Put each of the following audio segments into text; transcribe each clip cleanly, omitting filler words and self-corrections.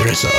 رضا.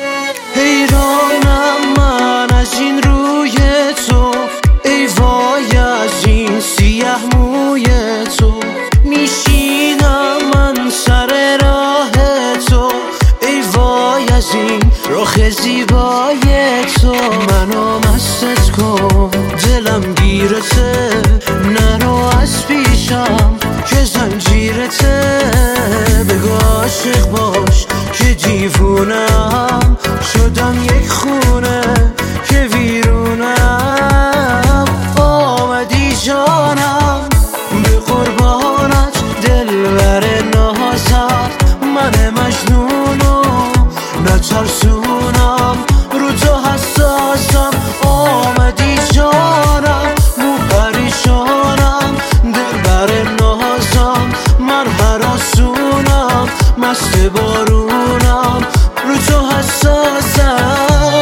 حیرانم من از این روی تو، ای وای از این سیه موی تو. میشینم من سر راه تو، ای وای از این رخ زیبای تو. منو مستت کن دلم گیرته، نرو از پیشم که زنجیرته. بگو عاشق باش که دیوونم، شدم یک خونه که ویرونم. آمدی جانم به قربانت، دلبر نازت، من مجنونو نترسونم، رو تو حساسم. آمدی جانم مو پریشانم، دلبر نازم، من هراسونم، مست بارونم، رو تو حساسم.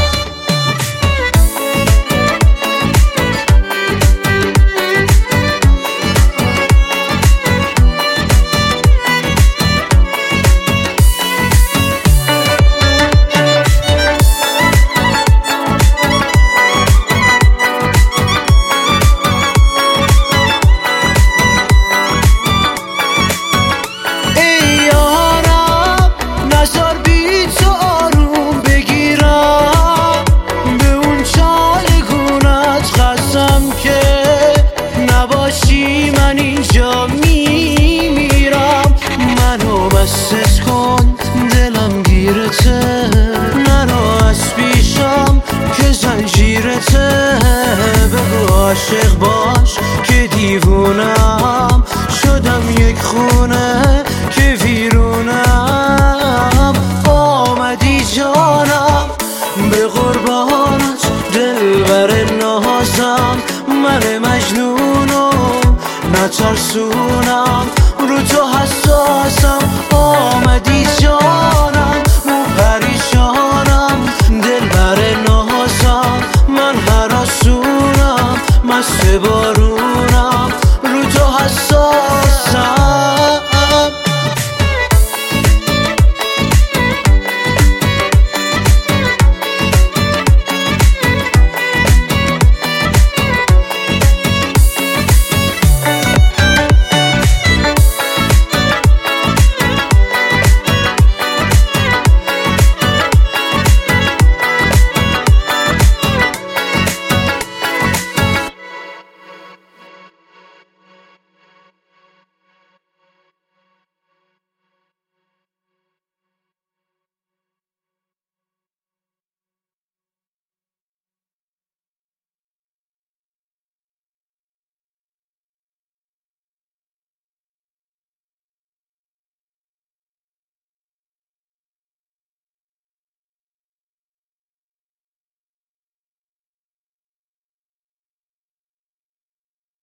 من اینجا میمیرم، منو مستت کن دلم گیرته، نرو از پیشم که زنجیرته. بگو عاشق باش که دیوونم، شدم یک خونه که ویرونم. آمدی جانم به قربانت، دلبر نازم، من مجنونو نترسونم، رو تو حساسم. آمدی جانم مو پریشانم، دلبر نازم، من هراسونم، مست بارونم.